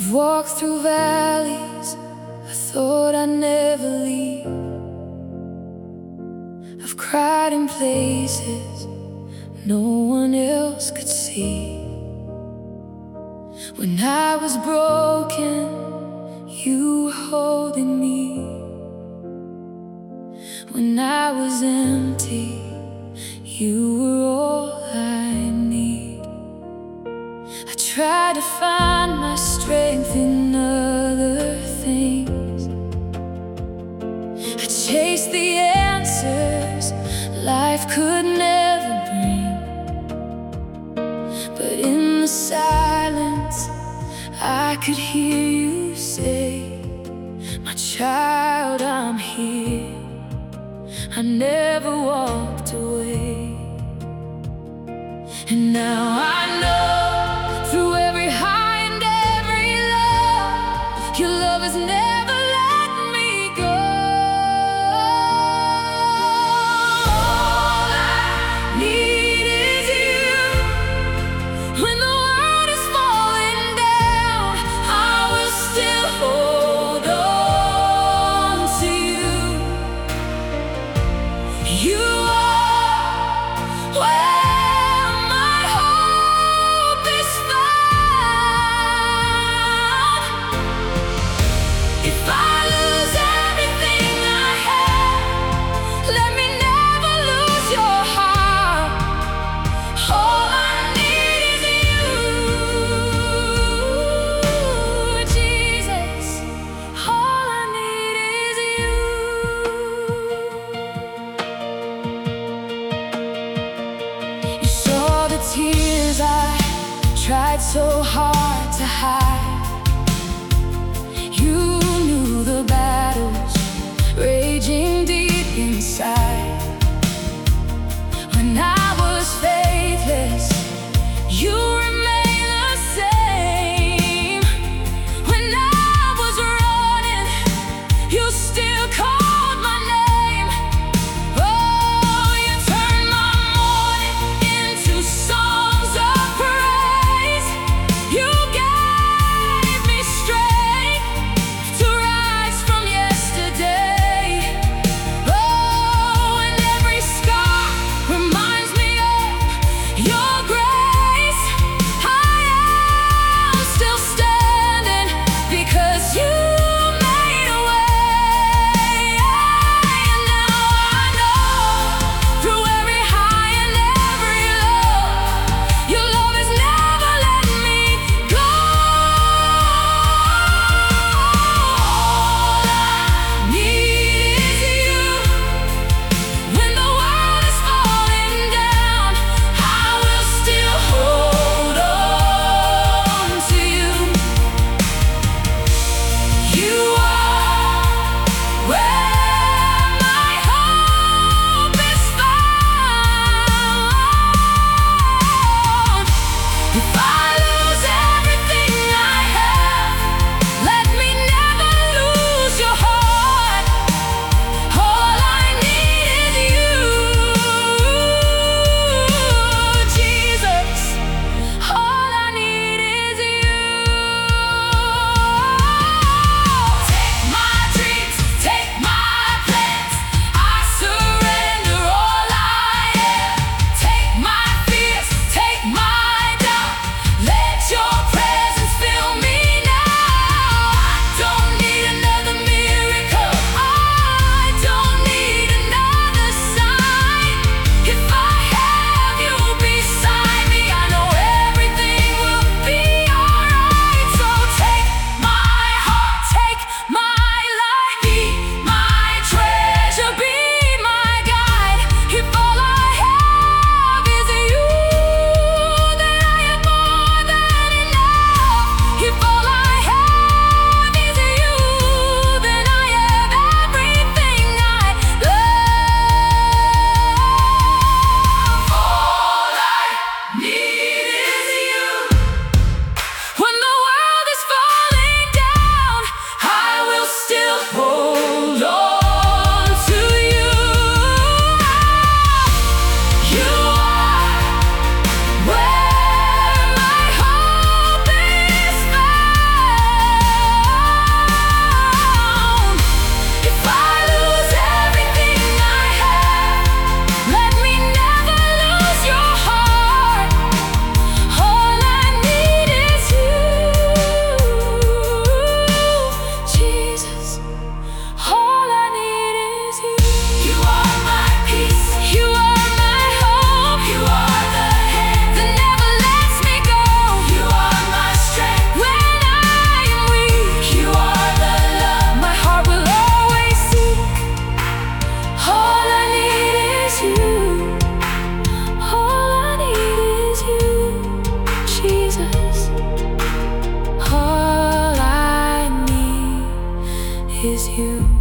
I've walked through valleys I thought I'd never leave. I've cried in places no one else could see. When I was broken, you were holding me. When I was empty, you were all I need. I tried to find my strength in other things. I chased the answers life could never bring. But in the silence, I could hear you say, "My child, I'm here." I never walked away. And now I know, through every high and every low, your love has never let me go. All I need is you. When the world is falling down, I will still hold on to you. You are where my hope is found. If I lose everything I have, let me never lose your heart. All I need is you, Jesus. All I need is you. You saw the tears I tried so hard to hide. You knew the battles raging deep inside. When I was faithless, you remained the same. When I was running, you still called my name. Oh, you turned my mourning into songs of praise. You gave is you.